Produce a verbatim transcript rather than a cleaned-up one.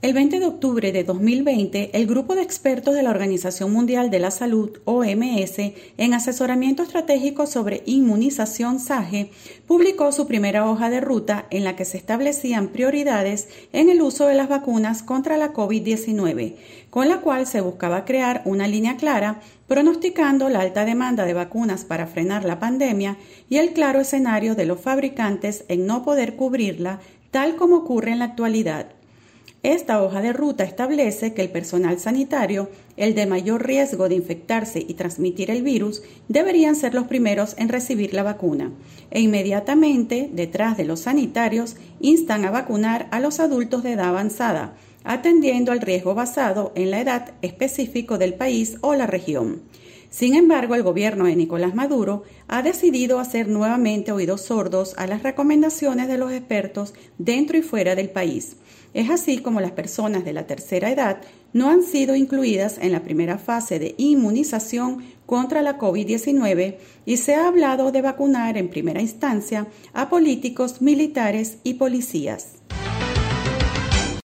El veinte de octubre de dos mil veinte, el grupo de expertos de la Organización Mundial de la Salud, O M S, en asesoramiento estratégico sobre inmunización S A G E, publicó su primera hoja de ruta en la que se establecían prioridades en el uso de las vacunas contra la COVID diecinueve, con la cual se buscaba crear una línea clara, pronosticando la alta demanda de vacunas para frenar la pandemia y el claro escenario de los fabricantes en no poder cubrirla, tal como ocurre en la actualidad. Esta hoja de ruta establece que el personal sanitario, el de mayor riesgo de infectarse y transmitir el virus, deberían ser los primeros en recibir la vacuna, e inmediatamente, detrás de los sanitarios, instan a vacunar a los adultos de edad avanzada, atendiendo al riesgo basado en la edad específica del país o la región. Sin embargo, el gobierno de Nicolás Maduro ha decidido hacer nuevamente oídos sordos a las recomendaciones de los expertos dentro y fuera del país. Es así como las personas de la tercera edad no han sido incluidas en la primera fase de inmunización contra la COVID diecinueve y se ha hablado de vacunar en primera instancia a políticos, militares y policías.